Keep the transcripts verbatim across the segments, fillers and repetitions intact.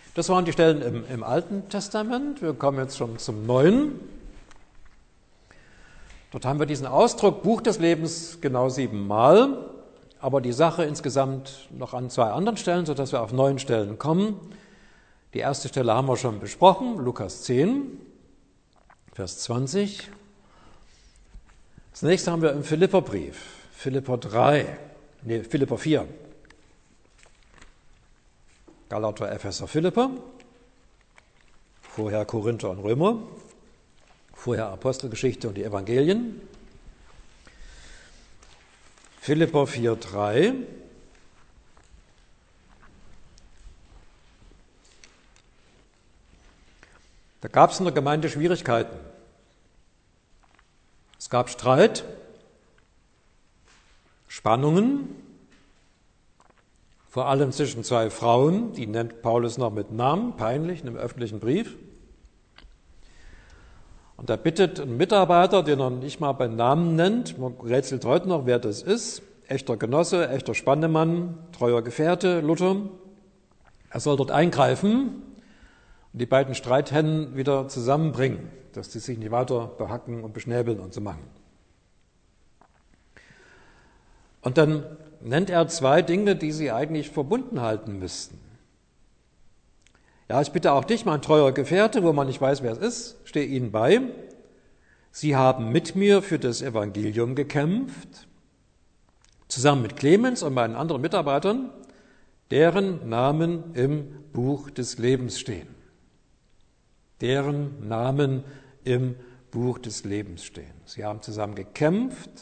Das waren die Stellen im, im Alten Testament. Wir kommen jetzt schon zum Neuen. Dort haben wir diesen Ausdruck Buch des Lebens genau siebenmal, aber die Sache insgesamt noch an zwei anderen Stellen, sodass wir auf neun Stellen kommen. Die erste Stelle haben wir schon besprochen, Lukas zehn, Vers zwanzig. Das nächste haben wir im Philipperbrief, Philipper drei, nee, Philipper vier. Galater, Epheser, Philipper, vorher Korinther und Römer, vorher Apostelgeschichte und die Evangelien. Philipper vier, drei. Da gab es in der Gemeinde Schwierigkeiten. Es gab Streit, Spannungen, vor allem zwischen zwei Frauen, die nennt Paulus noch mit Namen, peinlich, in einem öffentlichen Brief. Und er bittet einen Mitarbeiter, den er nicht mal beim Namen nennt, man rätselt heute noch, wer das ist, echter Genosse, echter Spannemann, treuer Gefährte, Luther. Er soll dort eingreifen und die beiden Streithähnen wieder zusammenbringen, dass die sich nicht weiter behacken und beschnäbeln und so machen. Und dann nennt er zwei Dinge, die sie eigentlich verbunden halten müssten. Ja, ich bitte auch dich, mein treuer Gefährte, wo man nicht weiß, wer es ist, stehe ihnen bei. Sie haben mit mir für das Evangelium gekämpft, zusammen mit Clemens und meinen anderen Mitarbeitern, deren Namen im Buch des Lebens stehen. Deren Namen im Buch des Lebens stehen. Sie haben zusammen gekämpft.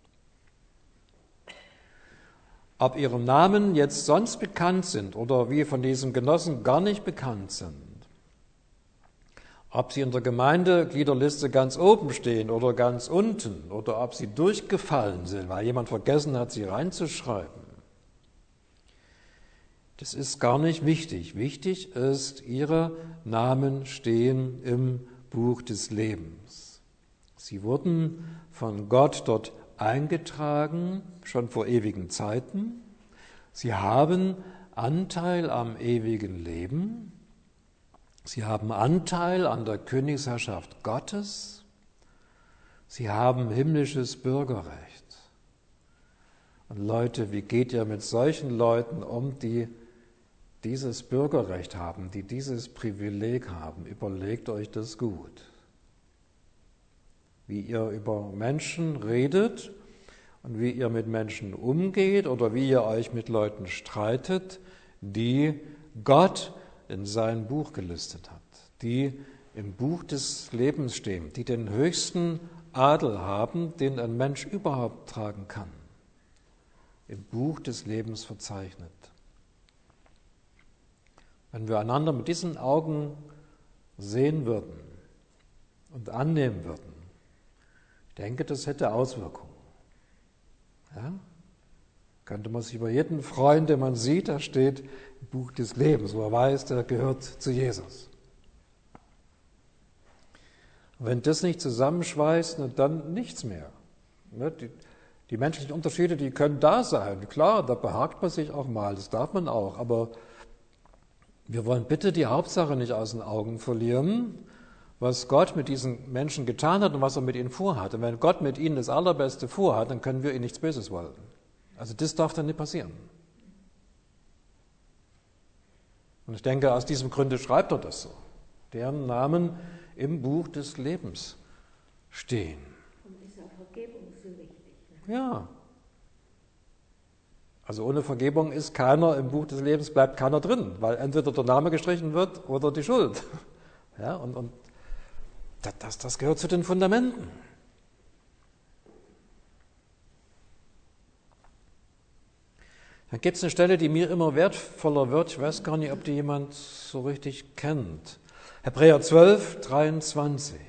Ob ihre Namen jetzt sonst bekannt sind oder wie von diesen Genossen gar nicht bekannt sind, ob sie in der Gemeindegliederliste ganz oben stehen oder ganz unten oder ob sie durchgefallen sind, weil jemand vergessen hat, sie reinzuschreiben, das ist gar nicht wichtig. Wichtig ist, ihre Namen stehen im Buch des Lebens. Sie wurden von Gott dort eingetragen, schon vor ewigen Zeiten. Sie haben Anteil am ewigen Leben. Sie haben Anteil an der Königsherrschaft Gottes. Sie haben himmlisches Bürgerrecht. Und Leute, wie geht ihr mit solchen Leuten um, die dieses Bürgerrecht haben, die dieses Privileg haben? Überlegt euch das gut. Wie ihr über Menschen redet und wie ihr mit Menschen umgeht oder wie ihr euch mit Leuten streitet, die Gott in sein Buch gelistet hat, die im Buch des Lebens stehen, die den höchsten Adel haben, den ein Mensch überhaupt tragen kann, im Buch des Lebens verzeichnet. Wenn wir einander mit diesen Augen sehen würden und annehmen würden, ich denke, das hätte Auswirkungen. Ja? Könnte man sich über jeden freuen, den man sieht, da steht im Buch des Lebens, wo er weiß, der gehört zu Jesus. Und wenn das nicht zusammenschweißt, dann nichts mehr. Die, die menschlichen Unterschiede, die können da sein. Klar, da behagt man sich auch mal, das darf man auch, aber wir wollen bitte die Hauptsache nicht aus den Augen verlieren, was Gott mit diesen Menschen getan hat und was er mit ihnen vorhat. Und wenn Gott mit ihnen das Allerbeste vorhat, dann können wir ihnen nichts Böses wollen. Also das darf dann nicht passieren. Und ich denke, aus diesem Grunde schreibt er das so. Deren Namen im Buch des Lebens stehen. Und ist auch Vergebung so wichtig. Ne? Ja. Also ohne Vergebung ist keiner im Buch des Lebens, bleibt keiner drin, weil entweder der Name gestrichen wird oder die Schuld. Ja, und, und Das, das gehört zu den Fundamenten. Dann gibt es eine Stelle, die mir immer wertvoller wird. Ich weiß gar nicht, ob die jemand so richtig kennt. Hebräer zwölf, dreiundzwanzig.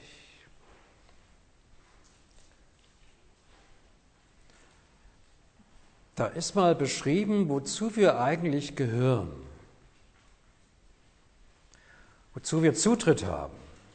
Da ist mal beschrieben, wozu wir eigentlich gehören. Wozu wir Zutritt haben.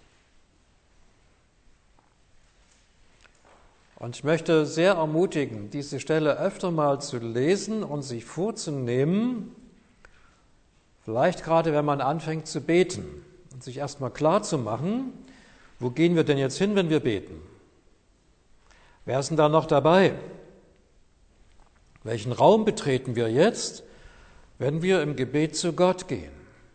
Und ich möchte sehr ermutigen, diese Stelle öfter mal zu lesen und sich vorzunehmen, Vielleicht gerade, wenn man anfängt zu beten und sich erstmal klar zu machen, wo gehen wir denn jetzt hin, wenn wir beten? Wer ist denn da noch dabei? Welchen Raum betreten wir jetzt, wenn wir im Gebet zu Gott gehen?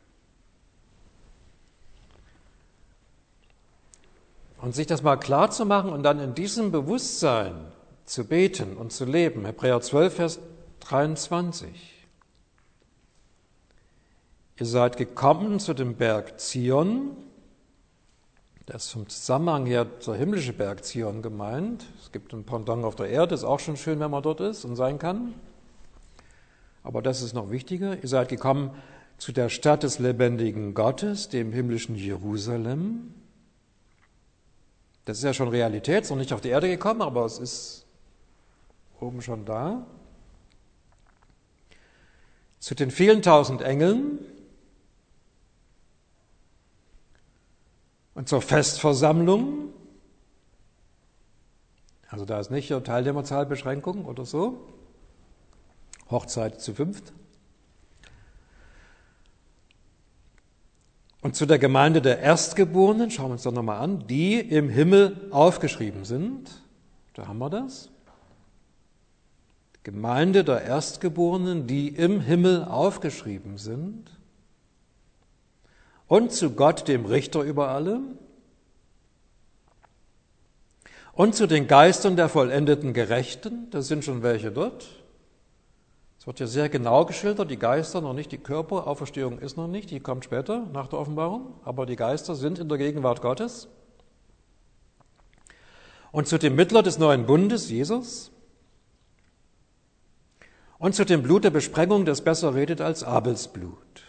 Und sich das mal klar zu machen und dann in diesem Bewusstsein zu beten und zu leben. Hebräer zwölf, Vers dreiundzwanzig. Ihr seid gekommen zu dem Berg Zion. Das ist vom Zusammenhang her der himmlische Berg Zion gemeint. Es gibt ein Pendant auf der Erde, ist auch schon schön, wenn man dort ist und sein kann. Aber das ist noch wichtiger. Ihr seid gekommen zu der Stadt des lebendigen Gottes, dem himmlischen Jerusalem. Das ist ja schon Realität, ist noch nicht auf die Erde gekommen, aber es ist oben schon da. Zu den vielen tausend Engeln und zur Festversammlung. Also da ist nicht Teilnehmerzahlbeschränkung oder so. Hochzeit zu fünft. Und zu der Gemeinde der Erstgeborenen, schauen wir uns das nochmal an, die im Himmel aufgeschrieben sind. Da haben wir das. Gemeinde der Erstgeborenen, die im Himmel aufgeschrieben sind. Und zu Gott, dem Richter über alle. Und zu den Geistern der vollendeten Gerechten, da sind schon welche dort. Es wird ja sehr genau geschildert, die Geister, noch nicht die Körper, Auferstehung ist noch nicht, die kommt später nach der Offenbarung, aber die Geister sind in der Gegenwart Gottes. Und zu dem Mittler des neuen Bundes, Jesus. Und zu dem Blut der Besprengung, das besser redet als Abels Blut.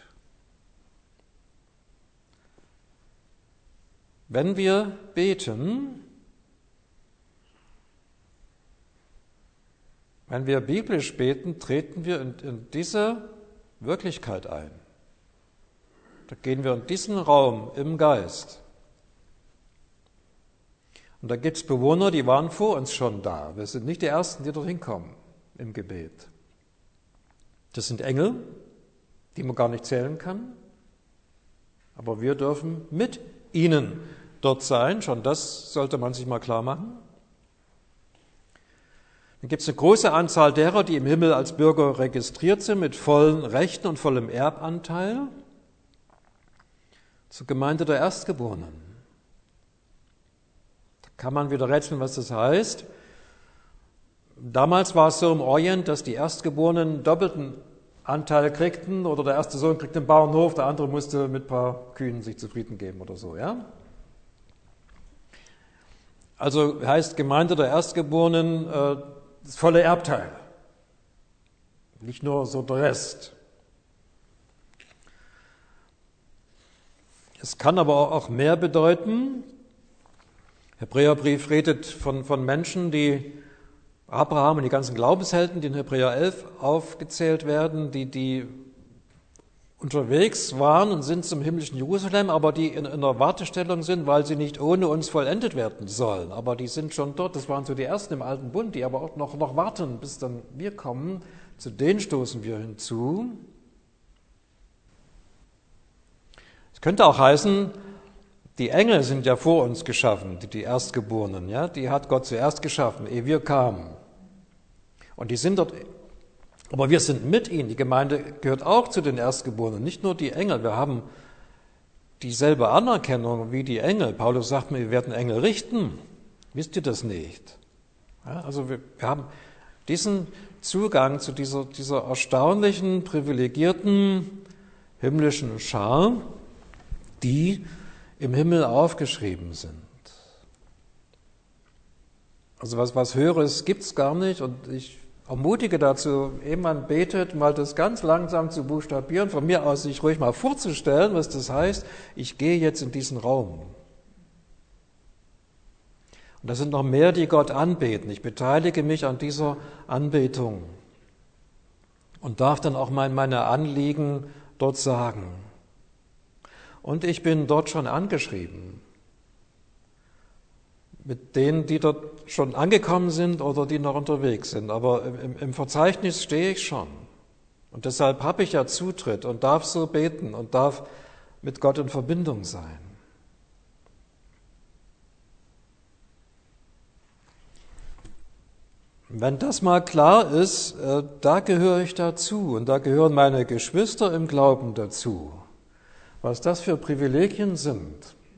Wenn wir beten, wenn wir biblisch beten, treten wir in, in diese Wirklichkeit ein. Da gehen wir in diesen Raum im Geist. Und da gibt es Bewohner, die waren vor uns schon da. Wir sind nicht die Ersten, die dorthin kommen im Gebet. Das sind Engel, die man gar nicht zählen kann. Aber wir dürfen mit ihnen dort sein. Schon das sollte man sich mal klar machen. Dann gibt es eine große Anzahl derer, die im Himmel als Bürger registriert sind, mit vollen Rechten und vollem Erbanteil, zur Gemeinde der Erstgeborenen. Da kann man wieder rätseln, was das heißt. Damals war es so im Orient, dass die Erstgeborenen doppelten Anteil kriegten, oder der erste Sohn kriegt den Bauernhof, der andere musste mit ein paar Kühen sich zufrieden geben oder so, ja? Also heißt Gemeinde der Erstgeborenen äh, das volle Erbteil, nicht nur so der Rest. Es kann aber auch mehr bedeuten. Hebräerbrief redet von, von Menschen, die Abraham und die ganzen Glaubenshelden, die in Hebräer elf aufgezählt werden, die, die unterwegs waren und sind zum himmlischen Jerusalem, aber die in, in einer Wartestellung sind, weil sie nicht ohne uns vollendet werden sollen. Aber die sind schon dort, das waren so die Ersten im Alten Bund, die aber auch noch, noch warten, bis dann wir kommen. Zu denen stoßen wir hinzu. Es könnte auch heißen, die Engel sind ja vor uns geschaffen, die, die Erstgeborenen, ja, die hat Gott zuerst geschaffen, ehe wir kamen. Und die sind dort, aber wir sind mit ihnen. Die Gemeinde gehört auch zu den Erstgeborenen, nicht nur die Engel. Wir haben dieselbe Anerkennung wie die Engel. Paulus sagt mir, wir werden Engel richten. Wisst ihr das nicht? Ja, also wir, wir haben diesen Zugang zu dieser, dieser erstaunlichen, privilegierten himmlischen Schar, die im Himmel aufgeschrieben sind. Also was, was Höheres gibt's gar nicht, und ich ermutige dazu, ehe man betet, mal das ganz langsam zu buchstabieren, von mir aus sich ruhig mal vorzustellen, was das heißt, ich gehe jetzt in diesen Raum. Und da sind noch mehr, die Gott anbeten. Ich beteilige mich an dieser Anbetung und darf dann auch mein, meine Anliegen dort sagen. Und ich bin dort schon angeschrieben. Mit denen, die dort schon angekommen sind oder die noch unterwegs sind. Aber im, im Verzeichnis stehe ich schon. Und deshalb habe ich ja Zutritt und darf so beten und darf mit Gott in Verbindung sein. Wenn das mal klar ist, da gehöre ich dazu und da gehören meine Geschwister im Glauben dazu. Was das für Privilegien sind,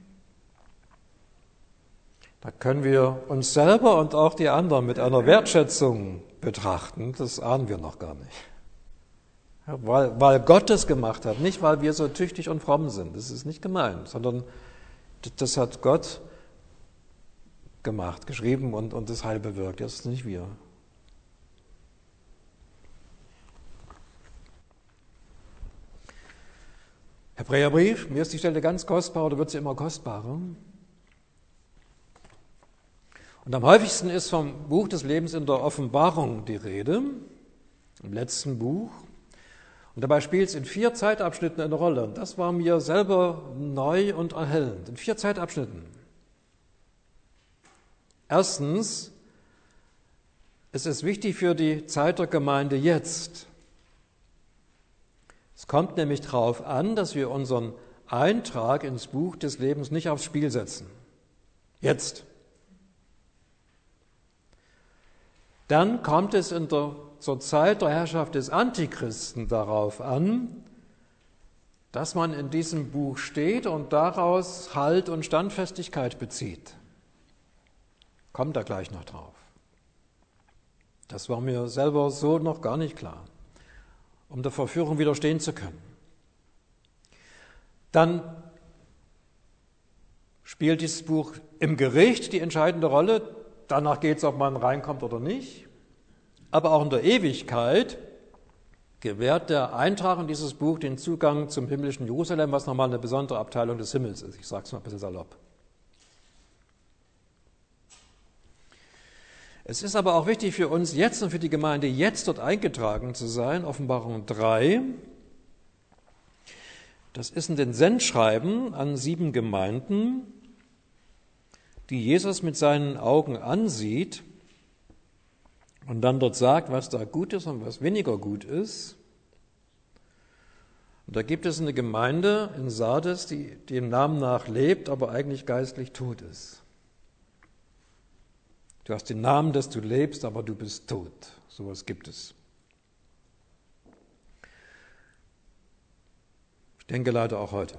da können wir uns selber und auch die anderen mit einer Wertschätzung betrachten, das ahnen wir noch gar nicht. Ja, weil, weil Gott es gemacht hat, nicht weil wir so tüchtig und fromm sind, das ist nicht gemeint, sondern das hat Gott gemacht, geschrieben und, und das Heil bewirkt, das ist nicht wir. Hebräerbrief, mir ist die Stelle ganz kostbar oder wird sie immer kostbarer. Und am häufigsten ist vom Buch des Lebens in der Offenbarung die Rede, im letzten Buch. Und dabei spielt es in vier Zeitabschnitten eine Rolle. Und das war mir selber neu und erhellend. In vier Zeitabschnitten. Erstens, es ist wichtig für die Zeit der Gemeinde jetzt. Es kommt nämlich darauf an, dass wir unseren Eintrag ins Buch des Lebens nicht aufs Spiel setzen. Jetzt. Dann kommt es in der, zur Zeit der Herrschaft des Antichristen darauf an, dass man in diesem Buch steht und daraus Halt und Standfestigkeit bezieht. Kommt da gleich noch drauf. Das war mir selber so noch gar nicht klar, um der Verführung widerstehen zu können. Dann spielt dieses Buch im Gericht die entscheidende Rolle. Danach geht es, ob man reinkommt oder nicht. Aber auch in der Ewigkeit gewährt der Eintrag in dieses Buch den Zugang zum himmlischen Jerusalem, was nochmal eine besondere Abteilung des Himmels ist. Ich sage es mal ein bisschen salopp. Es ist aber auch wichtig für uns jetzt und für die Gemeinde jetzt dort eingetragen zu sein, Offenbarung drei. Das ist in den Sendschreiben an sieben Gemeinden, die Jesus mit seinen Augen ansieht und dann dort sagt, was da gut ist und was weniger gut ist. Und da gibt es eine Gemeinde in Sardes, die dem Namen nach lebt, aber eigentlich geistlich tot ist. Du hast den Namen, dass du lebst, aber du bist tot. Sowas gibt es. Ich denke leider auch heute.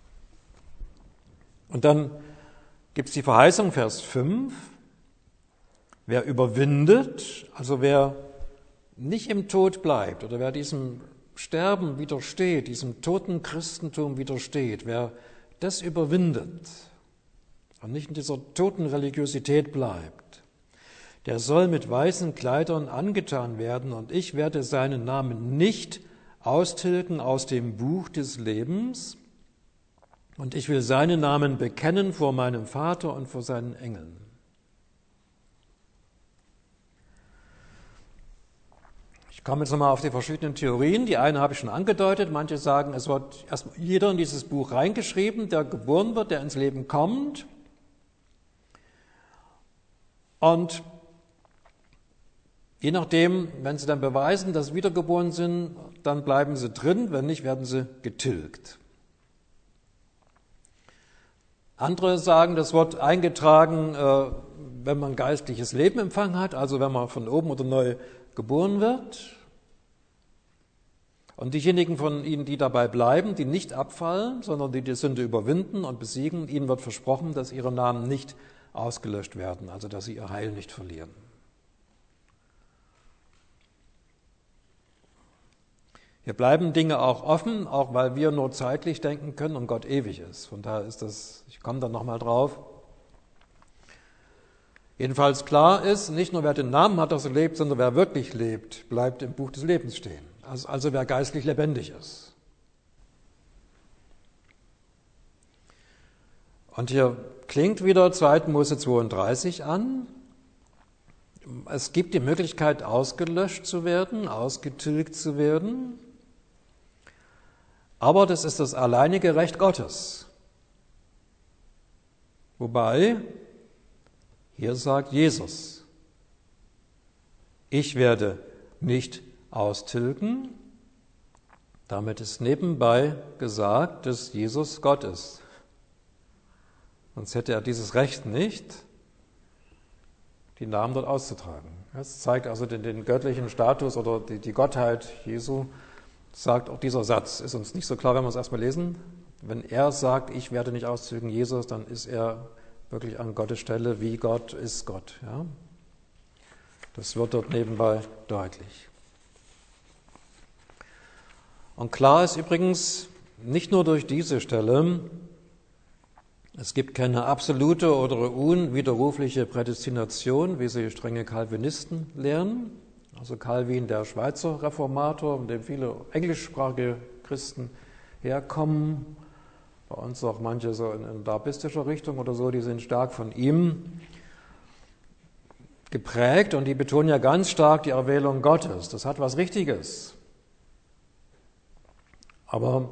Und dann gibt es die Verheißung, Vers fünf. Wer überwindet, also wer nicht im Tod bleibt oder wer diesem Sterben widersteht, diesem toten Christentum widersteht, wer das überwindet und nicht in dieser toten Religiosität bleibt, der soll mit weißen Kleidern angetan werden und ich werde seinen Namen nicht austilgen aus dem Buch des Lebens und ich will seinen Namen bekennen vor meinem Vater und vor seinen Engeln. Ich komme jetzt nochmal auf die verschiedenen Theorien. Die eine habe ich schon angedeutet. Manche sagen, es wird erst jeder in dieses Buch reingeschrieben, der geboren wird, der ins Leben kommt. Und je nachdem, wenn sie dann beweisen, dass sie wiedergeboren sind, dann bleiben sie drin, wenn nicht, werden sie getilgt. Andere sagen, das wird eingetragen, wenn man geistliches Leben empfangen hat, also wenn man von oben oder neu geboren wird. Und diejenigen von ihnen, die dabei bleiben, die nicht abfallen, sondern die die Sünde überwinden und besiegen, ihnen wird versprochen, dass ihre Namen nicht ausgelöscht werden, also dass sie ihr Heil nicht verlieren. Hier bleiben Dinge auch offen, auch weil wir nur zeitlich denken können und Gott ewig ist. Von daher ist das, ich komme dann nochmal drauf. Jedenfalls klar ist, nicht nur wer den Namen hat, dass er lebt, sondern wer wirklich lebt, bleibt im Buch des Lebens stehen. Also, also wer geistlich lebendig ist. Und hier klingt wieder zweiter Mose zweiunddreißig an. Es gibt die Möglichkeit, ausgelöscht zu werden, ausgetilgt zu werden. Aber das ist das alleinige Recht Gottes. Wobei, hier sagt Jesus, ich werde nicht austilgen, Damit ist nebenbei gesagt, dass Jesus Gott ist. Sonst hätte er dieses Recht nicht, die Namen dort auszutragen. Das zeigt also den, den göttlichen Status oder die, die Gottheit Jesu, sagt auch dieser Satz. Ist uns nicht so klar, wenn wir es erstmal lesen. Wenn er sagt, ich werde nicht austilgen, Jesus, dann ist er wirklich an Gottes Stelle, wie Gott ist Gott. Ja? Das wird dort nebenbei deutlich. Und klar ist übrigens, nicht nur durch diese Stelle, es gibt keine absolute oder unwiderrufliche Prädestination, wie sie strenge Calvinisten lehren. Also Calvin, der Schweizer Reformator, von dem viele englischsprachige Christen herkommen, bei uns auch manche so in, in dabistischer Richtung oder so, die sind stark von ihm geprägt und die betonen ja ganz stark die Erwählung Gottes. Das hat was Richtiges. Aber,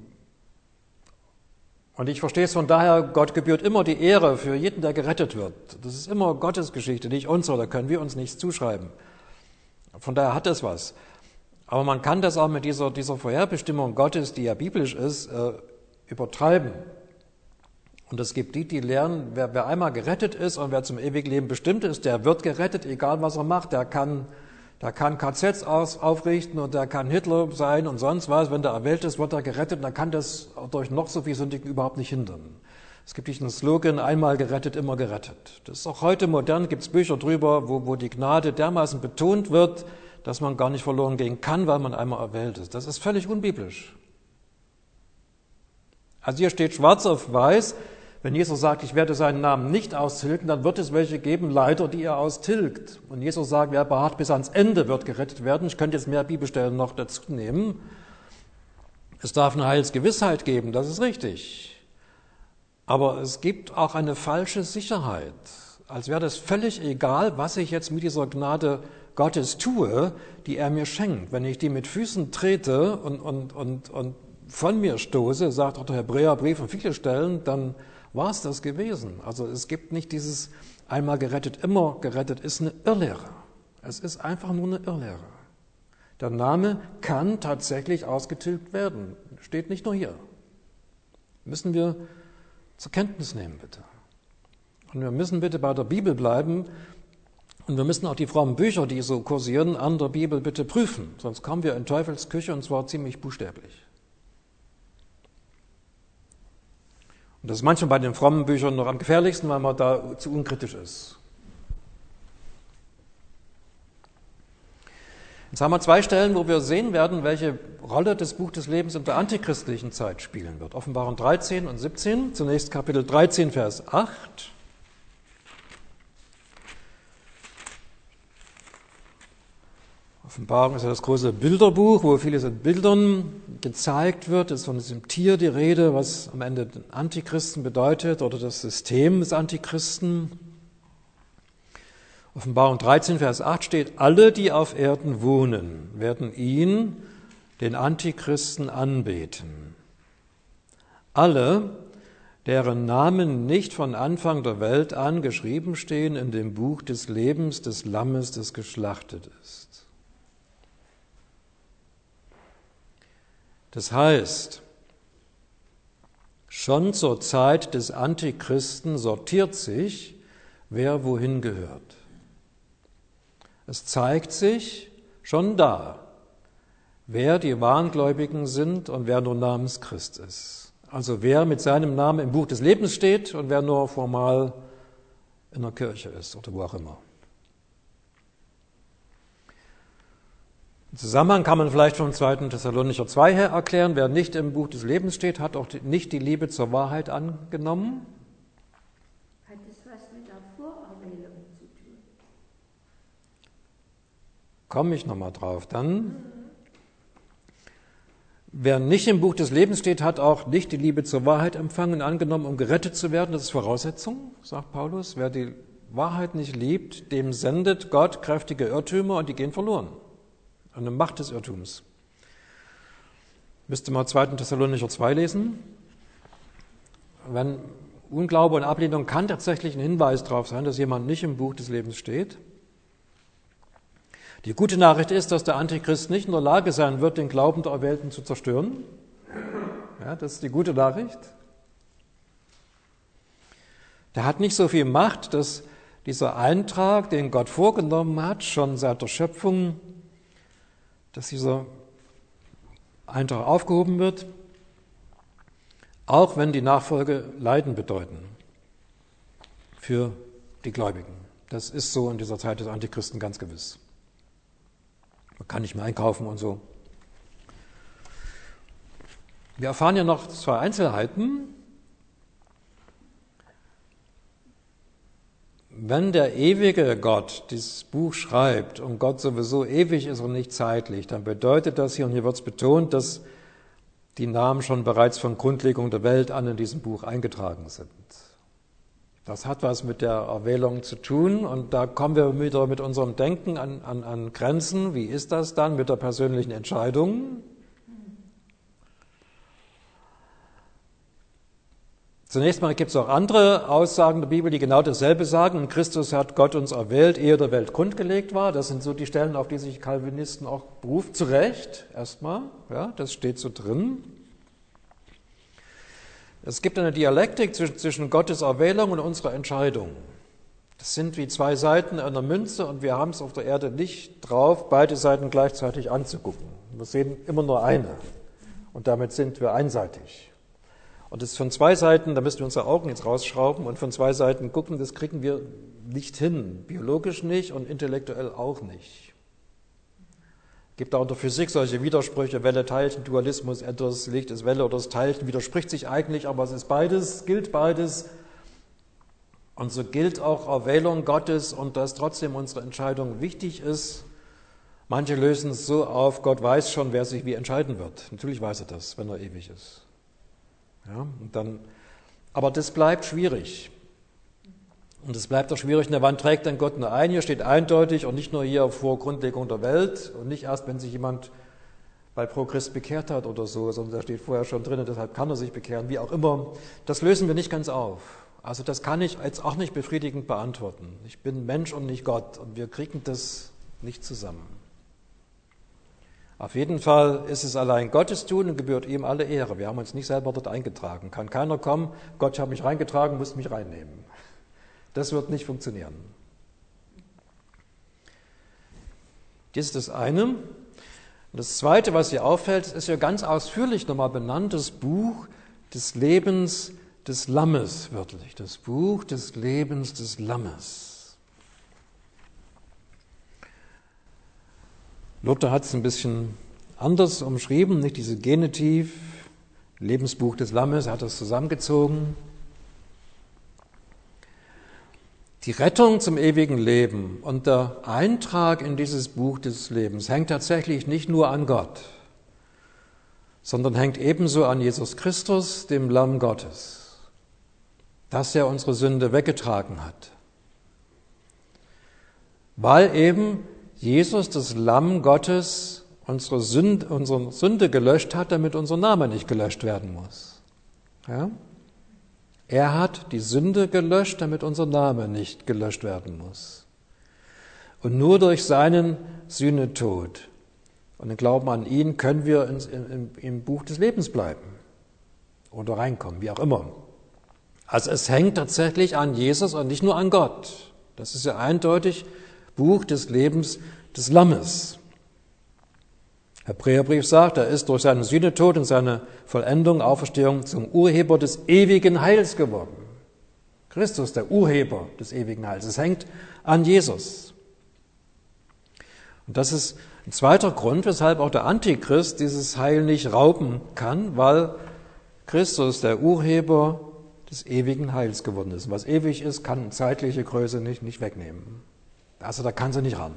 und ich verstehe es von daher, Gott gebührt immer die Ehre für jeden, der gerettet wird. Das ist immer Gottes Geschichte, nicht unsere, da können wir uns nichts zuschreiben. Von daher hat es was. Aber man kann das auch mit dieser, dieser Vorherbestimmung Gottes, die ja biblisch ist, äh, übertreiben. Und es gibt die, die lernen, wer, wer einmal gerettet ist und wer zum ewigen Leben bestimmt ist, der wird gerettet, egal was er macht. Der kann, der kann K Zs aus, aufrichten und der kann Hitler sein und sonst was. Wenn der erwählt ist, wird er gerettet und er kann das durch noch so viel Sündigen überhaupt nicht hindern. Es gibt diesen Slogan, einmal gerettet, immer gerettet. Das ist auch heute modern, gibt es Bücher drüber, wo, wo die Gnade dermaßen betont wird, dass man gar nicht verloren gehen kann, weil man einmal erwählt ist. Das ist völlig unbiblisch. Also hier steht schwarz auf weiß, wenn Jesus sagt, ich werde seinen Namen nicht austilgen, dann wird es welche geben, leider, die er austilgt. Und Jesus sagt, wer beharrt bis ans Ende, wird gerettet werden. Ich könnte jetzt mehr Bibelstellen noch dazu nehmen. Es darf eine Heilsgewissheit geben, das ist richtig. Aber es gibt auch eine falsche Sicherheit, als wäre das völlig egal, was ich jetzt mit dieser Gnade Gottes tue, die er mir schenkt. Wenn ich die mit Füßen trete und, und, und, und von mir stoße, sagt auch der Hebräerbrief an viele Stellen, dann war es das gewesen. Also es gibt nicht dieses einmal gerettet, immer gerettet, ist eine Irrlehre. Es ist einfach nur eine Irrlehre. Der Name kann tatsächlich ausgetilgt werden. Steht nicht nur hier. Müssen wir zur Kenntnis nehmen, bitte. Und wir müssen bitte bei der Bibel bleiben und wir müssen auch die frommen Bücher, die so kursieren, an der Bibel bitte prüfen. Sonst kommen wir in Teufelsküche und zwar ziemlich buchstäblich. Und das ist manchmal bei den frommen Büchern noch am gefährlichsten, weil man da zu unkritisch ist. Jetzt haben wir zwei Stellen, wo wir sehen werden, welche Rolle das Buch des Lebens in der antichristlichen Zeit spielen wird. Offenbarung dreizehn und siebzehn. Zunächst Kapitel dreizehn, Vers acht. Offenbarung ist ja das große Bilderbuch, wo vieles in Bildern gezeigt wird. Es ist von diesem Tier die Rede, was am Ende den Antichristen bedeutet oder das System des Antichristen. Offenbarung dreizehn, Vers acht steht, alle, die auf Erden wohnen, werden ihn, den Antichristen, anbeten. Alle, deren Namen nicht von Anfang der Welt an geschrieben stehen in dem Buch des Lebens des Lammes, das geschlachtet ist. Das heißt, schon zur Zeit des Antichristen sortiert sich, wer wohin gehört. Es zeigt sich schon da, wer die Wahngläubigen sind und wer nur namens Christ ist. Also wer mit seinem Namen im Buch des Lebens steht und wer nur formal in der Kirche ist oder wo auch immer. Im Zusammenhang kann man vielleicht vom zweiten Thessalonicher zwei her erklären, wer nicht im Buch des Lebens steht, hat auch nicht die Liebe zur Wahrheit angenommen. Hat es was mit der Vorerwählung zu tun? Komme ich nochmal drauf. Dann, wer nicht im Buch des Lebens steht, hat auch nicht die Liebe zur Wahrheit empfangen und angenommen, um gerettet zu werden. Das ist Voraussetzung, sagt Paulus. Wer die Wahrheit nicht liebt, dem sendet Gott kräftige Irrtümer und die gehen verloren. Eine Macht des Irrtums. Müsste mal zweiten Thessalonicher zwei lesen. Wenn Unglaube und Ablehnung kann tatsächlich ein Hinweis darauf sein, dass jemand nicht im Buch des Lebens steht. Die gute Nachricht ist, dass der Antichrist nicht in der Lage sein wird, den Glauben der Erwählten zu zerstören. Ja, das ist die gute Nachricht. Der hat nicht so viel Macht, dass dieser Eintrag, den Gott vorgenommen hat, schon seit der Schöpfung, dass dieser Eintrag aufgehoben wird, auch wenn die Nachfolge Leiden bedeuten für die Gläubigen. Das ist so in dieser Zeit des Antichristen ganz gewiss. Man kann nicht mehr einkaufen und so. Wir erfahren ja noch zwei Einzelheiten. Wenn der ewige Gott dieses Buch schreibt und Gott sowieso ewig ist und nicht zeitlich, dann bedeutet das hier, und hier wird es betont, dass die Namen schon bereits von Grundlegung der Welt an in diesem Buch eingetragen sind. Das hat was mit der Erwählung zu tun und da kommen wir wieder mit unserem Denken an, an, an Grenzen. Wie ist das dann mit der persönlichen Entscheidung? Zunächst mal gibt es auch andere Aussagen der Bibel, die genau dasselbe sagen. Und Christus hat Gott uns erwählt, ehe der Welt grundgelegt war. Das sind so die Stellen, auf die sich Calvinisten auch berufen. Zu Recht, erstmal. Ja, das steht so drin. Es gibt eine Dialektik zwischen, zwischen Gottes Erwählung und unserer Entscheidung. Das sind wie zwei Seiten einer Münze und wir haben es auf der Erde nicht drauf, beide Seiten gleichzeitig anzugucken. Wir sehen immer nur eine. Und damit sind wir einseitig. Und das von zwei Seiten, da müssen wir unsere Augen jetzt rausschrauben und von zwei Seiten gucken, das kriegen wir nicht hin. Biologisch nicht und intellektuell auch nicht. Es gibt auch in der Physik solche Widersprüche, Welle, Teilchen, Dualismus, entweder das Licht ist Welle oder das Teilchen, widerspricht sich eigentlich, aber es ist beides, gilt beides. Und so gilt auch Erwählung Gottes und dass trotzdem unsere Entscheidung wichtig ist. Manche lösen es so auf, Gott weiß schon, wer sich wie entscheiden wird. Natürlich weiß er das, wenn er ewig ist. Ja, und dann, aber das bleibt schwierig. Und es bleibt auch schwierig, ne, wann trägt denn Gott nur ein? Hier steht eindeutig und nicht nur hier vor Grundlegung der Welt und nicht erst, wenn sich jemand bei Pro Christ bekehrt hat oder so, sondern da steht vorher schon drin, deshalb kann er sich bekehren, wie auch immer. Das lösen wir nicht ganz auf. Also das kann ich jetzt auch nicht befriedigend beantworten. Ich bin Mensch und nicht Gott und wir kriegen das nicht zusammen. Auf jeden Fall ist es allein Gottes Tun und gebührt ihm alle Ehre. Wir haben uns nicht selber dort eingetragen. Kann keiner kommen, Gott, ich habe mich reingetragen, muss mich reinnehmen. Das wird nicht funktionieren. Das ist das eine. Und das Zweite, was hier auffällt, ist ja ganz ausführlich nochmal benannt, das Buch des Lebens des Lammes, wörtlich. Das Buch des Lebens des Lammes. Luther hat es ein bisschen anders umschrieben, nicht diese Genitiv, Lebensbuch des Lammes, er hat das zusammengezogen. Die Rettung zum ewigen Leben und der Eintrag in dieses Buch des Lebens hängt tatsächlich nicht nur an Gott, sondern hängt ebenso an Jesus Christus, dem Lamm Gottes, dass er unsere Sünde weggetragen hat. Weil eben Jesus, das Lamm Gottes, unsere Sünde, unsere Sünde gelöscht hat, damit unser Name nicht gelöscht werden muss. Ja? Er hat die Sünde gelöscht, damit unser Name nicht gelöscht werden muss. Und nur durch seinen Sühnetod und den Glauben an ihn können wir ins, im, im Buch des Lebens bleiben oder reinkommen, wie auch immer. Also es hängt tatsächlich an Jesus und nicht nur an Gott. Das ist ja eindeutig Buch des Lebens des Lammes. Der Hebräerbrief sagt, er ist durch seinen Sühnetod und seine Vollendung, Auferstehung zum Urheber des ewigen Heils geworden. Christus, der Urheber des ewigen Heils. Es hängt an Jesus. Und das ist ein zweiter Grund, weshalb auch der Antichrist dieses Heil nicht rauben kann, weil Christus, der Urheber des ewigen Heils geworden ist. Und was ewig ist, kann zeitliche Größe nicht, nicht wegnehmen. Also da kann sie nicht ran.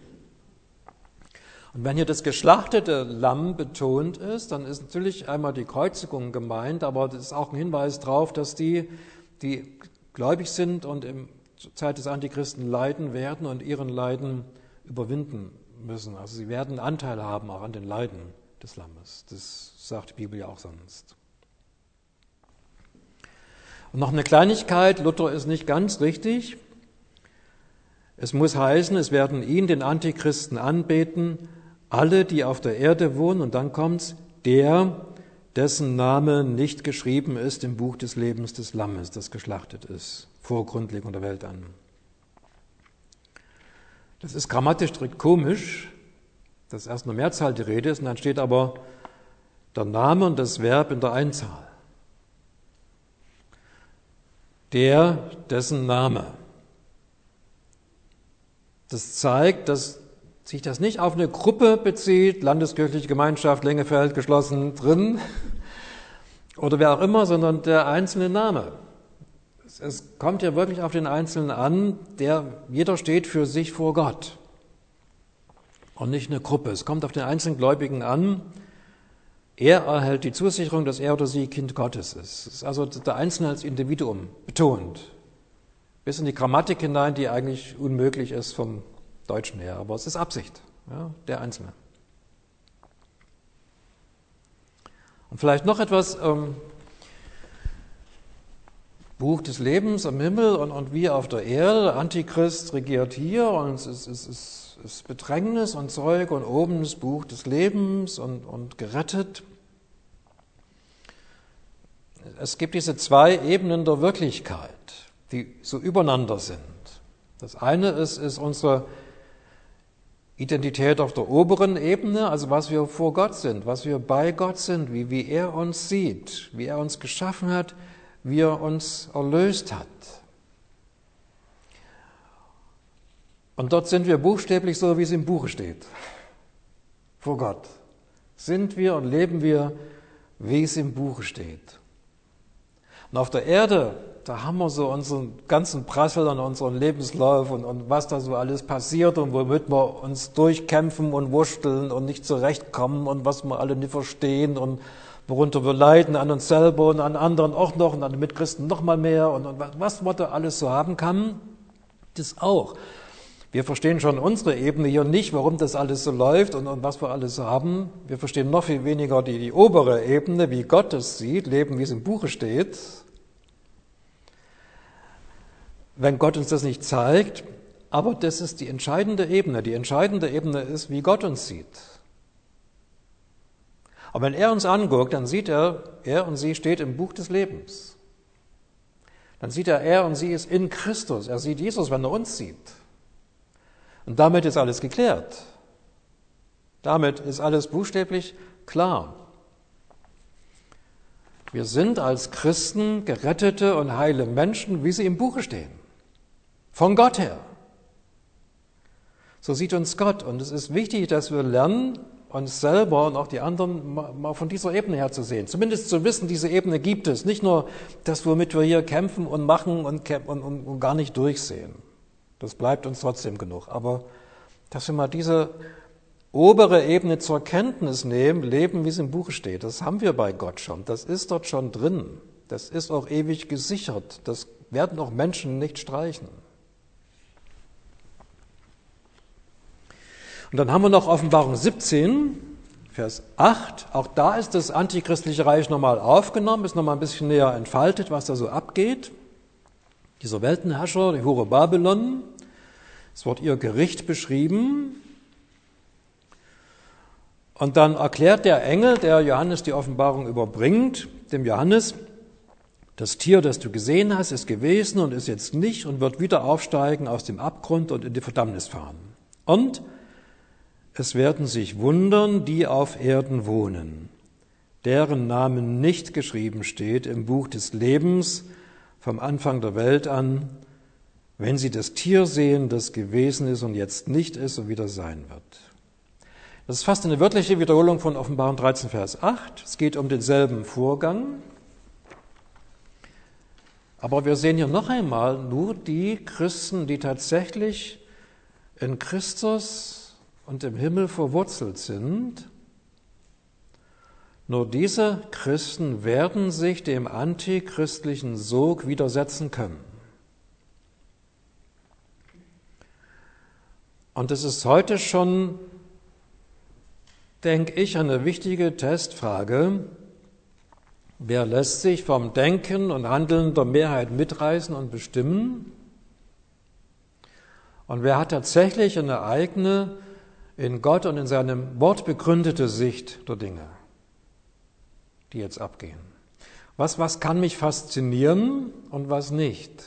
Und wenn hier das geschlachtete Lamm betont ist, dann ist natürlich einmal die Kreuzigung gemeint, aber das ist auch ein Hinweis darauf, dass die, die gläubig sind und in der Zeit des Antichristen leiden werden und ihren Leiden überwinden müssen. Also sie werden Anteil haben auch an den Leiden des Lammes. Das sagt die Bibel ja auch sonst. Und noch eine Kleinigkeit, Luther ist nicht ganz richtig. Es muss heißen, es werden ihn, den Antichristen, anbeten, alle, die auf der Erde wohnen, und dann kommt's, der, dessen Name nicht geschrieben ist im Buch des Lebens des Lammes, das geschlachtet ist, vor Grundlegung der Welt an. Das ist grammatisch strikt komisch, dass erst eine Mehrzahl die Rede ist, und dann steht aber der Name und das Verb in der Einzahl. Der, dessen Name. Das zeigt, dass sich das nicht auf eine Gruppe bezieht, Landeskirchliche Gemeinschaft, Lengefeld, geschlossen, drin, oder wer auch immer, sondern der einzelne Name. Es kommt ja wirklich auf den Einzelnen an, der, jeder steht für sich vor Gott und nicht eine Gruppe. Es kommt auf den einzelnen Gläubigen an, er erhält die Zusicherung, dass er oder sie Kind Gottes ist. Es ist also der Einzelne als Individuum betont. Bis in die Grammatik hinein, die eigentlich unmöglich ist vom Deutschen her, aber es ist Absicht, ja, der Einzelne. Und vielleicht noch etwas, ähm, Buch des Lebens am Himmel und, und wir auf der Erde, der Antichrist regiert hier und es ist, es ist, es ist Bedrängnis und Zeug und oben das Buch des Lebens und, und gerettet. Es gibt diese zwei Ebenen der Wirklichkeit, die so übereinander sind. Das eine ist, ist unsere Identität auf der oberen Ebene, also was wir vor Gott sind, was wir bei Gott sind, wie, wie er uns sieht, wie er uns geschaffen hat, wie er uns erlöst hat. Und dort sind wir buchstäblich so, wie es im Buche steht. Vor Gott sind wir und leben wir, wie es im Buche steht. Und auf der Erde, da haben wir so unseren ganzen Prassel und unseren Lebenslauf und, und was da so alles passiert und womit wir uns durchkämpfen und wursteln und nicht zurechtkommen und was wir alle nicht verstehen und worunter wir leiden, an uns selber und an anderen auch noch und an den Mitchristen noch mal mehr und, und was man da alles so haben kann, das auch. Wir verstehen schon unsere Ebene hier nicht, warum das alles so läuft und, und was wir alles so haben. Wir verstehen noch viel weniger die, die obere Ebene, wie Gott es sieht, leben, wie es im Buche steht. Wenn Gott uns das nicht zeigt, aber das ist die entscheidende Ebene. Die entscheidende Ebene ist, wie Gott uns sieht. Aber wenn er uns anguckt, dann sieht er, er und sie steht im Buch des Lebens. Dann sieht er, er und sie ist in Christus. Er sieht Jesus, wenn er uns sieht. Und damit ist alles geklärt. Damit ist alles buchstäblich klar. Wir sind als Christen gerettete und heile Menschen, wie sie im Buche stehen. Von Gott her. So sieht uns Gott. Und es ist wichtig, dass wir lernen, uns selber und auch die anderen mal von dieser Ebene her zu sehen. Zumindest zu wissen, diese Ebene gibt es. Nicht nur das, womit wir hier kämpfen und machen und, und, und, und gar nicht durchsehen. Das bleibt uns trotzdem genug. Aber dass wir mal diese obere Ebene zur Kenntnis nehmen, leben, wie es im Buche steht, das haben wir bei Gott schon. Das ist dort schon drin. Das ist auch ewig gesichert. Das werden auch Menschen nicht streichen. Und dann haben wir noch Offenbarung siebzehn, Vers acht. Auch da ist das antichristliche Reich nochmal aufgenommen, ist nochmal ein bisschen näher entfaltet, was da so abgeht. Dieser Weltenherrscher, die Hure Babylon, es wird ihr Gericht beschrieben. Und dann erklärt der Engel, der Johannes die Offenbarung überbringt, dem Johannes, das Tier, das du gesehen hast, ist gewesen und ist jetzt nicht und wird wieder aufsteigen aus dem Abgrund und in die Verdammnis fahren. Und es werden sich wundern, die auf Erden wohnen, deren Namen nicht geschrieben steht im Buch des Lebens vom Anfang der Welt an, wenn sie das Tier sehen, das gewesen ist und jetzt nicht ist und wieder sein wird. Das ist fast eine wörtliche Wiederholung von Offenbarung dreizehn, Vers acht. Es geht um denselben Vorgang. Aber wir sehen hier noch einmal nur die Christen, die tatsächlich in Christus und im Himmel verwurzelt sind. Nur diese Christen werden sich dem antichristlichen Sog widersetzen können. Und es ist heute schon, denke ich, eine wichtige Testfrage. Wer lässt sich vom Denken und Handeln der Mehrheit mitreißen und bestimmen? Und wer hat tatsächlich eine eigene, in Gott und in seinem Wort begründete Sicht der Dinge, die jetzt abgehen? Was, was kann mich faszinieren und was nicht?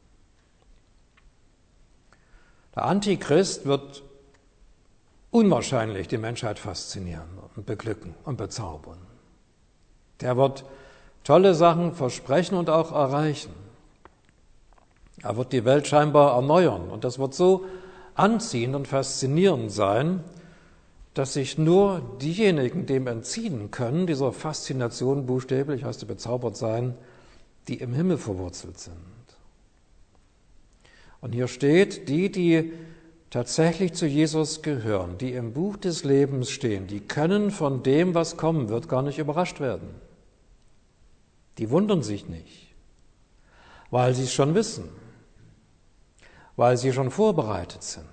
Der Antichrist wird unwahrscheinlich die Menschheit faszinieren und beglücken und bezaubern. Der wird tolle Sachen versprechen und auch erreichen. Er wird die Welt scheinbar erneuern und das wird so anziehend und faszinierend sein, dass sich nur diejenigen dem entziehen können, dieser Faszination buchstäblich, heißt es bezaubert sein, die im Himmel verwurzelt sind. Und hier steht, die, die tatsächlich zu Jesus gehören, die im Buch des Lebens stehen, die können von dem, was kommen wird, gar nicht überrascht werden. Die wundern sich nicht, weil sie es schon wissen, weil sie schon vorbereitet sind.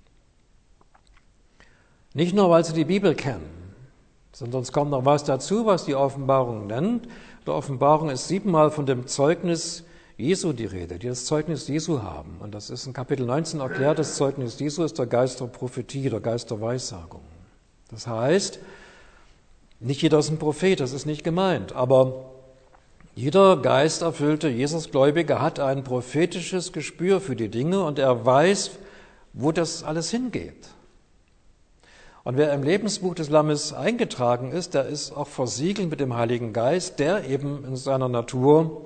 Nicht nur, weil sie die Bibel kennen, sondern es kommt noch was dazu, was die Offenbarung nennt. In der Offenbarung ist siebenmal von dem Zeugnis Jesu die Rede, die das Zeugnis Jesu haben. Und das ist in Kapitel neunzehn erklärt, das Zeugnis Jesu ist der Geist der Prophetie, der Geist der Weissagung. Das heißt, nicht jeder ist ein Prophet, das ist nicht gemeint, aber jeder geisterfüllte Jesusgläubige hat ein prophetisches Gespür für die Dinge und er weiß, wo das alles hingeht. Und wer im Lebensbuch des Lammes eingetragen ist, der ist auch versiegelt mit dem Heiligen Geist, der eben in seiner Natur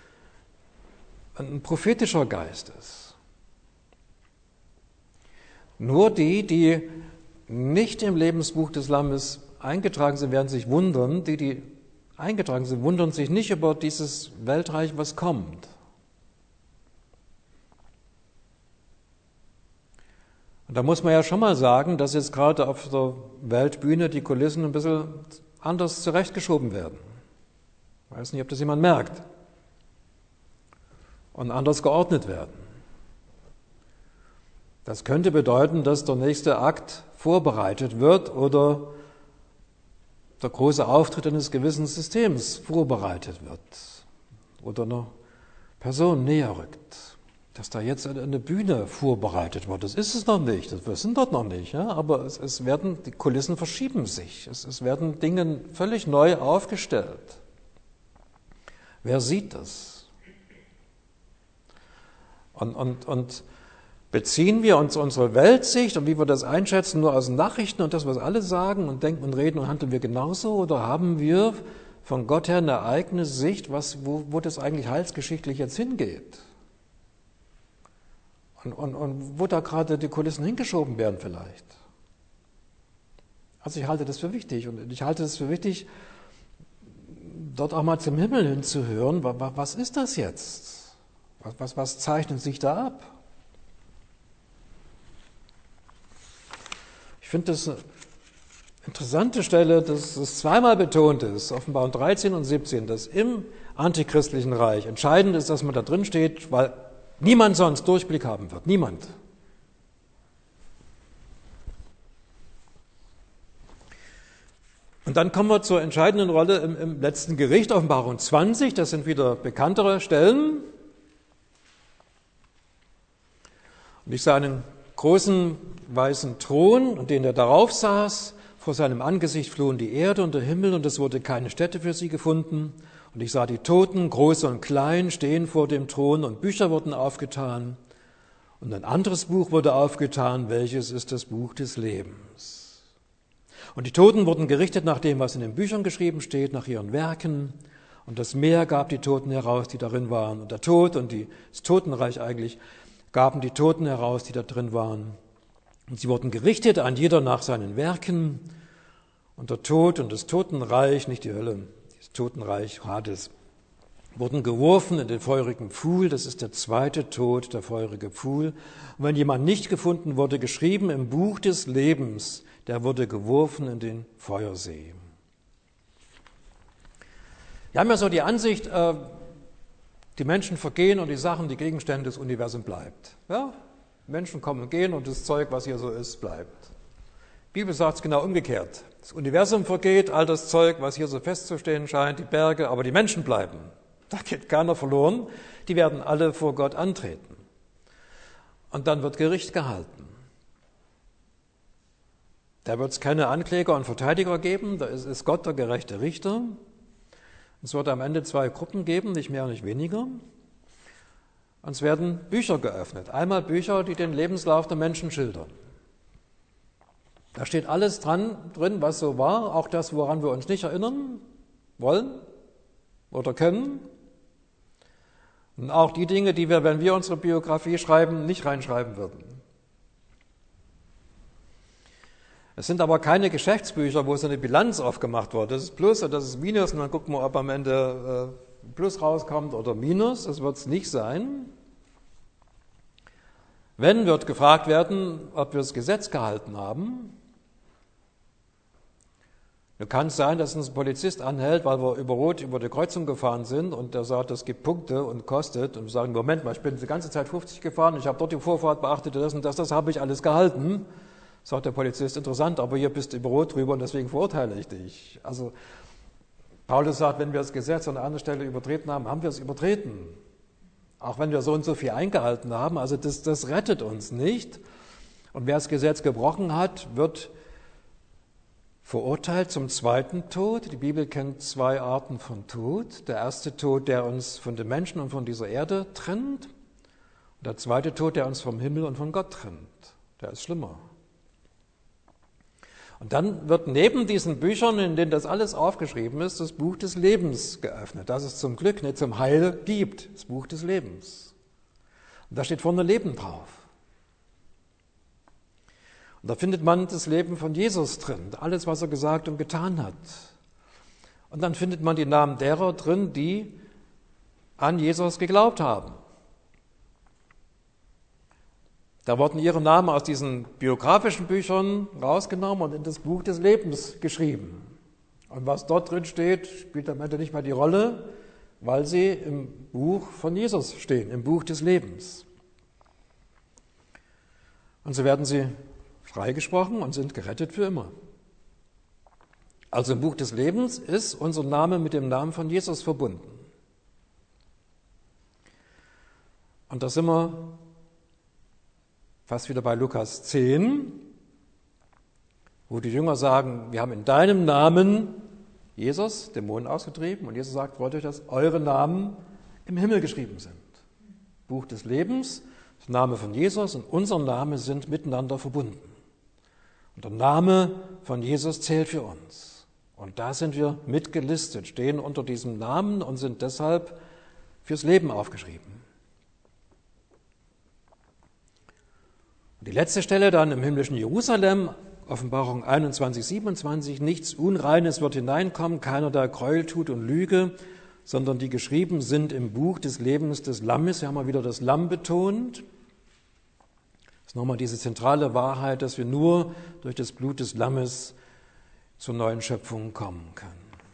ein prophetischer Geist ist. Nur die, die nicht im Lebensbuch des Lammes eingetragen sind, werden sich wundern. Die, die eingetragen sind, wundern sich nicht über dieses Weltreich, was kommt. Und da muss man ja schon mal sagen, dass jetzt gerade auf der Weltbühne die Kulissen ein bisschen anders zurechtgeschoben werden. Ich weiß nicht, ob das jemand merkt. Und anders geordnet werden. Das könnte bedeuten, dass der nächste Akt vorbereitet wird oder der große Auftritt eines gewissen Systems vorbereitet wird oder einer Person näher rückt. Dass da jetzt eine Bühne vorbereitet wird, das ist es noch nicht, das wissen dort noch nicht, ja? Aber es, es werden, die Kulissen verschieben sich, es, es werden Dinge völlig neu aufgestellt. Wer sieht das? Und, und, und beziehen wir uns unsere Weltsicht und wie wir das einschätzen, nur aus Nachrichten und das, was alle sagen und denken und reden und handeln wir genauso? Oder haben wir von Gott her eine eigene Sicht, was, wo, wo das eigentlich heilsgeschichtlich jetzt hingeht? Und, und, und wo da gerade die Kulissen hingeschoben werden vielleicht? Also ich halte das für wichtig und ich halte es für wichtig, dort auch mal zum Himmel hinzuhören. Was ist das jetzt? Was, was, was zeichnet sich da ab? Ich finde das eine interessante Stelle, dass es zweimal betont ist, Offenbarung dreizehn und siebzehn, dass im antichristlichen Reich entscheidend ist, dass man da drin steht, weil niemand sonst Durchblick haben wird. Niemand. Und dann kommen wir zur entscheidenden Rolle im, im letzten Gericht, Offenbarung zwanzig, das sind wieder bekanntere Stellen. Und ich sah einen großen weißen Thron, und den er darauf saß. Vor seinem Angesicht flohen die Erde und der Himmel, und es wurde keine Stätte für sie gefunden. Und ich sah die Toten, groß und klein, stehen vor dem Thron, und Bücher wurden aufgetan. Und ein anderes Buch wurde aufgetan, welches ist das Buch des Lebens. Und die Toten wurden gerichtet nach dem, was in den Büchern geschrieben steht, nach ihren Werken. Und das Meer gab die Toten heraus, die darin waren. Und der Tod und die, das Totenreich eigentlich gaben die Toten heraus, die da drin waren. Und sie wurden gerichtet, ein jeder nach seinen Werken. Und der Tod und das Totenreich, nicht die Hölle, das Totenreich Hades, wurden geworfen in den feurigen Pfuhl. Das ist der zweite Tod, der feurige Pfuhl. Und wenn jemand nicht gefunden wurde, geschrieben im Buch des Lebens, der wurde geworfen in den Feuersee. Wir haben ja so die Ansicht, äh, die Menschen vergehen und die Sachen, die Gegenstände des Universums bleibt. Ja? Menschen kommen und gehen und das Zeug, was hier so ist, bleibt. Die Bibel sagt es genau umgekehrt. Das Universum vergeht, all das Zeug, was hier so festzustehen scheint, die Berge, aber die Menschen bleiben. Da geht keiner verloren. Die werden alle vor Gott antreten. Und dann wird Gericht gehalten. Da wird es keine Ankläger und Verteidiger geben, da ist, ist Gott der gerechte Richter. Es wird am Ende zwei Gruppen geben, nicht mehr und nicht weniger. Und es werden Bücher geöffnet. Einmal Bücher, die den Lebenslauf der Menschen schildern. Da steht alles dran, drin, was so war, auch das, woran wir uns nicht erinnern wollen oder können. Und auch die Dinge, die wir, wenn wir unsere Biografie schreiben, nicht reinschreiben würden. Es sind aber keine Geschäftsbücher, wo so eine Bilanz aufgemacht wird. Das ist Plus und das ist Minus und dann gucken wir, ob am Ende äh, Plus rauskommt oder Minus. Das wird es nicht sein. Wenn, wird gefragt werden, ob wir das Gesetz gehalten haben. Da kann es sein, dass uns ein Polizist anhält, weil wir über Rot über die Kreuzung gefahren sind und der sagt, das gibt Punkte und kostet. Und wir sagen, Moment mal, ich bin die ganze Zeit fünfzig gefahren, ich habe dort die Vorfahrt beachtet, das und das, das habe ich alles gehalten. Sagt der Polizist, interessant, aber hier bist du über Rot drüber und deswegen verurteile ich dich. Also Paulus sagt, wenn wir das Gesetz an einer anderen Stelle übertreten haben, haben wir es übertreten. Auch wenn wir so und so viel eingehalten haben, also das, das rettet uns nicht. Und wer das Gesetz gebrochen hat, wird verurteilt zum zweiten Tod. Die Bibel kennt zwei Arten von Tod. Der erste Tod, der uns von den Menschen und von dieser Erde trennt. Und der zweite Tod, der uns vom Himmel und von Gott trennt. Der ist schlimmer. Und dann wird neben diesen Büchern, in denen das alles aufgeschrieben ist, das Buch des Lebens geöffnet, das es zum Glück nicht zum Heil gibt, das Buch des Lebens. Und da steht vorne Leben drauf. Und da findet man das Leben von Jesus drin, alles, was er gesagt und getan hat. Und dann findet man die Namen derer drin, die an Jesus geglaubt haben. Da wurden ihre Namen aus diesen biografischen Büchern rausgenommen und in das Buch des Lebens geschrieben. Und was dort drin steht, spielt am Ende nicht mehr die Rolle, weil sie im Buch von Jesus stehen, im Buch des Lebens. Und so werden sie freigesprochen und sind gerettet für immer. Also im Buch des Lebens ist unser Name mit dem Namen von Jesus verbunden. Und da sind wir fast wieder bei Lukas zehn, wo die Jünger sagen, wir haben in deinem Namen Jesus Dämonen ausgetrieben und Jesus sagt, wollt ihr, dass eure Namen im Himmel geschrieben sind. Buch des Lebens, der Name von Jesus und unser Name sind miteinander verbunden. Und der Name von Jesus zählt für uns. Und da sind wir mitgelistet, stehen unter diesem Namen und sind deshalb fürs Leben aufgeschrieben. Die letzte Stelle dann im himmlischen Jerusalem, Offenbarung einundzwanzig, siebenundzwanzig, nichts Unreines wird hineinkommen, keiner, der Gräuel tut und Lüge, sondern die geschrieben sind im Buch des Lebens des Lammes. Hier haben wir wieder das Lamm betont. Das ist nochmal diese zentrale Wahrheit, dass wir nur durch das Blut des Lammes zur neuen Schöpfung kommen können.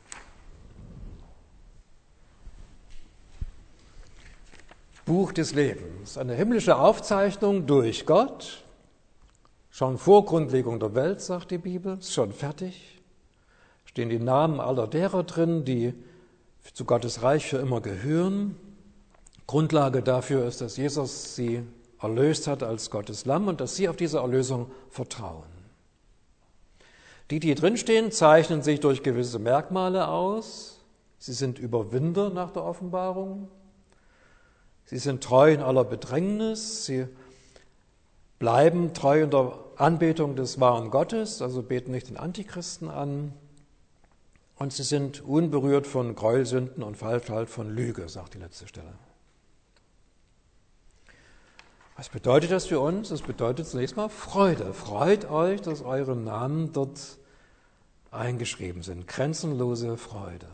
Buch des Lebens, eine himmlische Aufzeichnung durch Gott, schon vor Grundlegung der Welt, sagt die Bibel, ist schon fertig, stehen die Namen aller derer drin, die zu Gottes Reich für immer gehören. Grundlage dafür ist, dass Jesus sie erlöst hat als Gottes Lamm und dass sie auf diese Erlösung vertrauen. Die, die drinstehen, zeichnen sich durch gewisse Merkmale aus. Sie sind Überwinder nach der Offenbarung. Sie sind treu in aller Bedrängnis, sie bleiben treu in der Anbetung des wahren Gottes, also beten nicht den Antichristen an. Und sie sind unberührt von Gräuelsünden und Falschheit von Lüge, sagt die letzte Stelle. Was bedeutet das für uns? Das bedeutet zunächst mal Freude. Freut euch, dass eure Namen dort eingeschrieben sind. Grenzenlose Freude.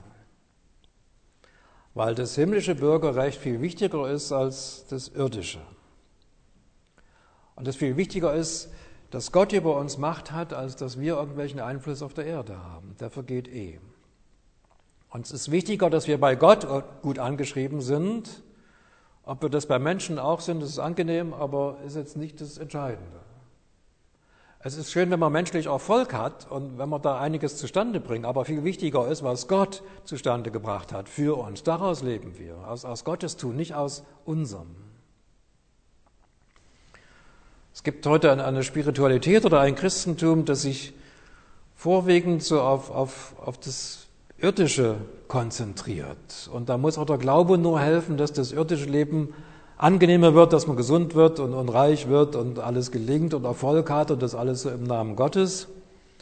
Weil das himmlische Bürgerrecht viel wichtiger ist als das irdische. Und es viel wichtiger ist, dass Gott über uns Macht hat, als dass wir irgendwelchen Einfluss auf der Erde haben. Der vergeht eh. Und es ist wichtiger, dass wir bei Gott gut angeschrieben sind. Ob wir das bei Menschen auch sind, das ist angenehm, aber ist jetzt nicht das Entscheidende. Es ist schön, wenn man menschlich Erfolg hat und wenn man da einiges zustande bringt, aber viel wichtiger ist, was Gott zustande gebracht hat für uns. Daraus leben wir, aus, aus Gottes Tun, nicht aus unserem. Es gibt heute eine Spiritualität oder ein Christentum, das sich vorwiegend so auf, auf, auf das Irdische konzentriert. Und da muss auch der Glaube nur helfen, dass das irdische Leben angenehmer wird, dass man gesund wird und, und reich wird und alles gelingt und Erfolg hat und das alles so im Namen Gottes.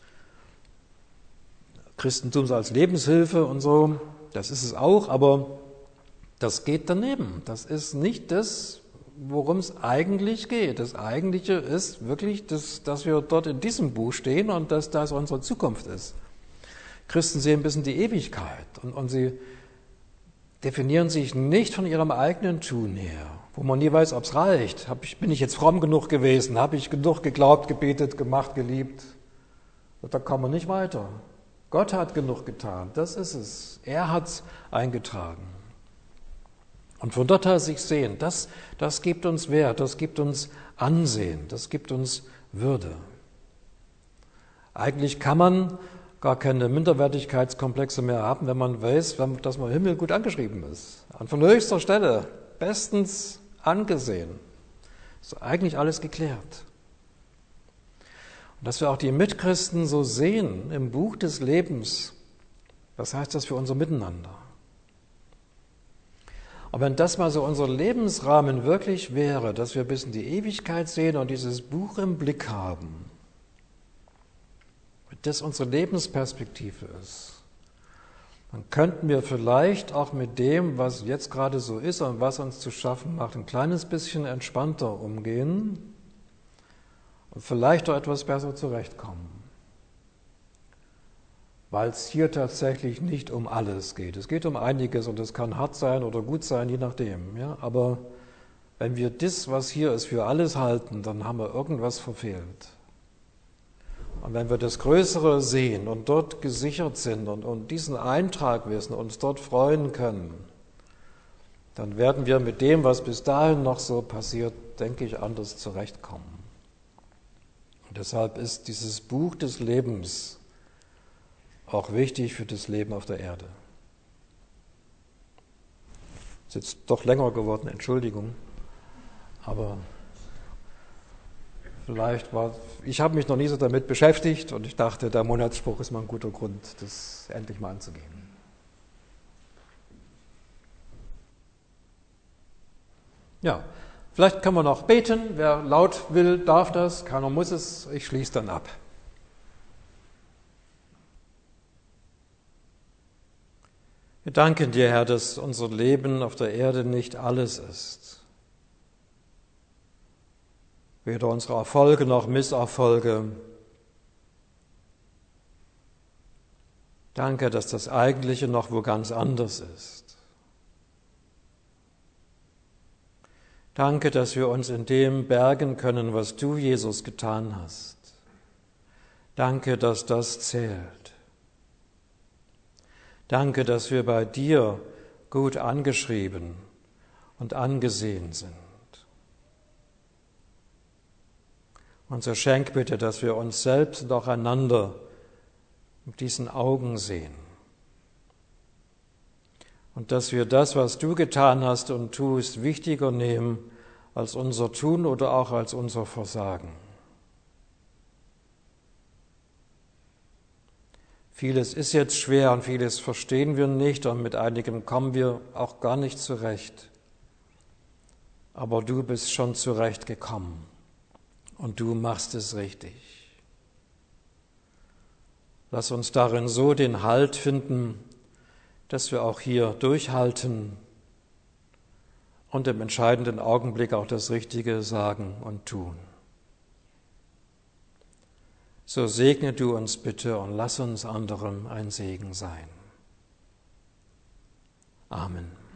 Christentum als Lebenshilfe und so, das ist es auch, aber das geht daneben. Das ist nicht das, worum es eigentlich geht. Das Eigentliche ist wirklich, das, dass wir dort in diesem Buch stehen und dass das unsere Zukunft ist. Christen sehen ein bisschen die Ewigkeit und, und sie definieren sich nicht von ihrem eigenen Tun her, wo man nie weiß, ob es reicht. Hab ich, bin ich jetzt fromm genug gewesen? Habe ich genug geglaubt, gebetet, gemacht, geliebt? Da kommen wir nicht weiter. Gott hat genug getan, das ist es. Er hat es eingetragen. Und von dort her sich sehen, das, das gibt uns Wert, das gibt uns Ansehen, das gibt uns Würde. Eigentlich kann man gar keine Minderwertigkeitskomplexe mehr haben, wenn man weiß, dass man im Himmel gut angeschrieben ist. Und von höchster Stelle, bestens angesehen. Ist eigentlich alles geklärt. Und dass wir auch die Mitchristen so sehen im Buch des Lebens, was heißt das für unser Miteinander? Aber wenn das mal so unser Lebensrahmen wirklich wäre, dass wir bis in die Ewigkeit sehen und dieses Buch im Blick haben, wenn das unsere Lebensperspektive ist, dann könnten wir vielleicht auch mit dem, was jetzt gerade so ist und was uns zu schaffen macht, ein kleines bisschen entspannter umgehen und vielleicht auch etwas besser zurechtkommen. Weil es hier tatsächlich nicht um alles geht. Es geht um einiges und es kann hart sein oder gut sein, je nachdem. Ja? Aber wenn wir das, was hier ist, für alles halten, dann haben wir irgendwas verfehlt. Und wenn wir das Größere sehen und dort gesichert sind und, und diesen Eintrag wissen, uns dort freuen können, dann werden wir mit dem, was bis dahin noch so passiert, denke ich, anders zurechtkommen. Und deshalb ist dieses Buch des Lebens auch wichtig für das Leben auf der Erde. Ist jetzt doch länger geworden, Entschuldigung, aber vielleicht war, ich habe mich noch nie so damit beschäftigt und ich dachte, der Monatsspruch ist mal ein guter Grund, das endlich mal anzugehen. Ja, vielleicht kann man noch beten, wer laut will, darf das, keiner muss es, ich schließe dann ab. Wir danken dir, Herr, dass unser Leben auf der Erde nicht alles ist. Weder unsere Erfolge noch Misserfolge. Danke, dass das Eigentliche noch wo ganz anders ist. Danke, dass wir uns in dem bergen können, was du, Jesus, getan hast. Danke, dass das zählt. Danke, dass wir bei dir gut angeschrieben und angesehen sind. Und so schenk bitte, dass wir uns selbst und auch einander mit diesen Augen sehen. Und dass wir das, was du getan hast und tust, wichtiger nehmen als unser Tun oder auch als unser Versagen. Vieles ist jetzt schwer und vieles verstehen wir nicht und mit einigem kommen wir auch gar nicht zurecht. Aber du bist schon zurechtgekommen und du machst es richtig. Lass uns darin so den Halt finden, dass wir auch hier durchhalten und im entscheidenden Augenblick auch das Richtige sagen und tun. So segne du uns bitte und lass uns anderem ein Segen sein. Amen.